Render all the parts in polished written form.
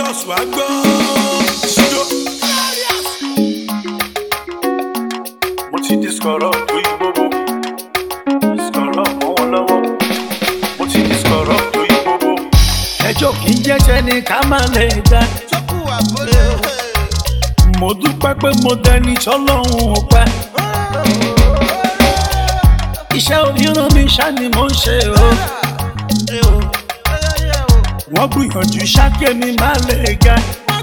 Glorious wá gbọ́. Mo ti di sọ̀rọ̀ tó yí gbogbo. Sọ̀rọ̀ mọ́ wọn lọ́wọ́. Mo ti di sọ̀rọ̀ tó yí gbogbo. Ẹjọ́ kì í jẹ́jẹ́ ni ká má lè dá. Sọ́kù àbọ̀lé. Mo dúpẹ́ pé mo dẹni tọ́lọ́run ò pẹ́. Iṣẹ́ oníran mi ṣá ni mo ń ṣe o. Wọ́n gbìyànjú ṣáké mi má lè ga.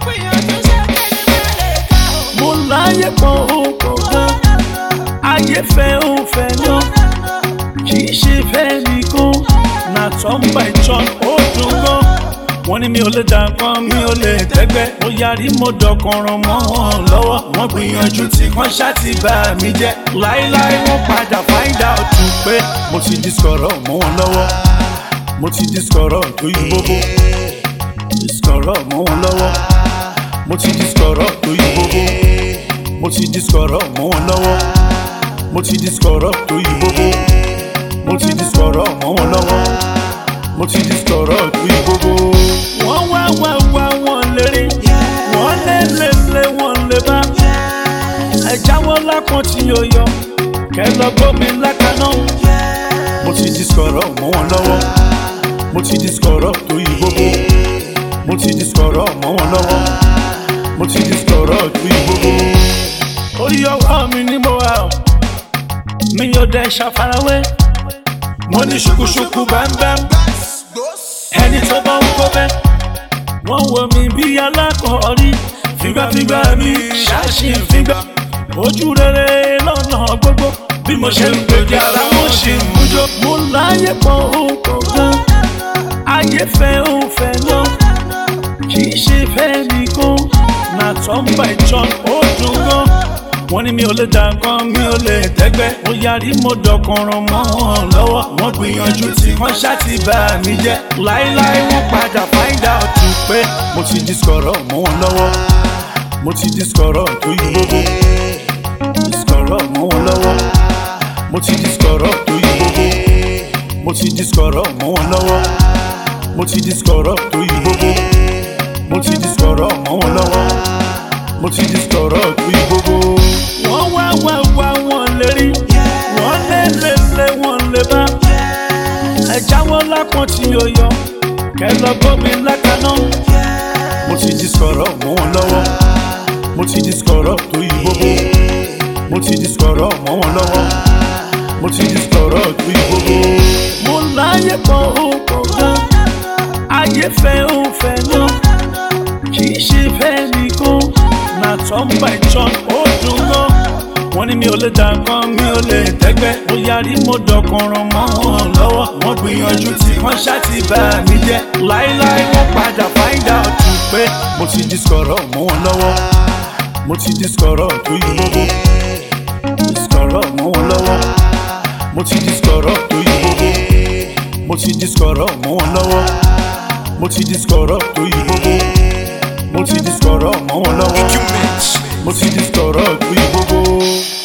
Mo láyé pọ̀ òkò gan. Ayé fẹ́ ó fẹ́ náà. Kì í ṣe fẹ́ nìkan. Na tọ́ǹbà ìjọ́n ó dùn gan. Wọ́n ní mi ò lè dà nǹkan, mi ò lè tẹ́gbẹ́. Mo yarí mo dọ̀kànràn mọ́ wọn lọ́wọ́. Wọ́n gbìyànjú tí wọ́n ṣá ti bà mí jẹ́. Láíláí wọ́n padà find out pé mo ti di sọ̀rọ̀ mọ́ wọn lọ́wọ́. Mo ti di sọ̀rọ̀ tó yí gbogbo. Sọ̀rọ̀ mọ́ wọn lọ́wọ́. Mo ti di sọ̀rọ̀ tó yí gbogbo. Mo ti di sọ̀rọ̀ mọ́ wọn lọ́wọ́. Mo ti di sọ̀rọ̀ tó yí gbogbo. Mo ti di sọ̀rọ̀ mọ́ wọn lọ́wọ́. Mo ti di sọ̀rọ̀ tó yí gbogbo. Wọ́n wá wọ́n lérí. Wọ́n lé wọ́n lè bá. Ẹ̀jáwọ́ lápọ̀n tí yóò yọ. Kẹ́ lọ gómi lákaná. Mo ti di sọ̀rọ̀ mọ́ wọn lọ́wọ́. Mo ti di sọ̀rọ̀ tó yí gbogbo. Mo ti di sọ̀rọ̀ mọ́ wọn lọ́wọ́. Mo ti di sọ̀rọ̀ tó yí gbogbo. Orí ọwọ́ mi ni mo wà ọ́. Mi yóò dẹ̀ ṣàfarawé. Mo ní ṣùkúṣùkú bámbám. Ẹni tó bá ń kó bẹ́. Wọ́n wo mi bí alákọ̀ọ́rí. Fígbàfígbà mi ṣáṣì fígbà. Ojú rere lọ́nà gbogbo. Bí mo ṣe ń gbèjà ara wọn ṣì ń mújó. Mo láyé pọ̀ òkò gan. Ayé fẹ́ ó fẹ́ náà. Kì í ṣe fẹ́ nìkan. Na tọ́ǹbà ìjọ́n ó dùn gan. Wọ́n ní mi ò lè dà nǹkan, mi ò lè tẹ́gbẹ́. Mo yarí mo dọ̀kànràn mọ́ wọn lọ́wọ́. Wọ́n gbìyànjú tí wọ́n ṣá ti bà mí jẹ́. Láíláí wọ́n padà find out pé mo ti di sọ̀rọ̀ mọ́ wọn lọ́wọ́. Mo ti di sọ̀rọ̀ tó yí gbogbo. Sọ̀rọ̀ mọ́ wọn lọ́wọ́. Mo ti di sọ̀rọ̀ tó yí gbogbo. Mo ti di sọ̀rọ̀ mọ́ wọn lọ́wọ́. Mo ti di sọ̀rọ̀ tó yí gbogbo. Mo ti di sọ̀rọ̀ mọ́ wọn lọ́wọ́. Mo ti di sọ̀rọ̀ tó yí gbogbo. Wọ́n wá wọ́n lérí. Wọ́n lé wọ́n lè bá. Ẹ̀jáwọ́ lápọ̀n tí yóò yọ. Kẹ́ lọ gómi lákaná. Mo ti di sọ̀rọ̀ mọ́ wọn lọ́wọ́. Mo ti di sọ̀rọ̀ tó yí gbogbo. Mo ti di sọ̀rọ̀ mọ́ wọn lọ́wọ́. Mo ti di sọ̀rọ̀ tó yí gbogbo. Mo láyé pọ̀ òkò gan. Ayé fẹ́ ó fẹ́ náà. Kì í ṣe fẹ́ nìkan. Na tọ́ǹbà ìjọ́n ó dùn gan. Wọ́n ní mi ò lè dà nǹkan, mi ò lè tẹ́gbẹ́. Mo yarí mo dọ̀kànràn mọ́ wọn lọ́wọ́. Wọ́n gbìyànjú tí wọ́n ṣá ti bà mí jẹ́. Láíláí wọ́n padà find out pé mo ti di sọ̀rọ̀ mọ́ wọn lọ́wọ́. Mo ti di sọ̀rọ̀ tó yí gbogbo. Sọ̀rọ̀ mọ́ wọn lọ́wọ́. Mo ti di sọ̀rọ̀ tó yí gbogbo. Mo ti di sọ̀rọ̀ mọ́ wọn lọ́wọ́. Mo ti di sọ̀rọ̀ tó yí gbogbo. Mo ti di sọ̀rọ̀ mọ́ wọn lọ́wọ́. Mo ti di sọ̀rọ̀ tó yí gbogbo.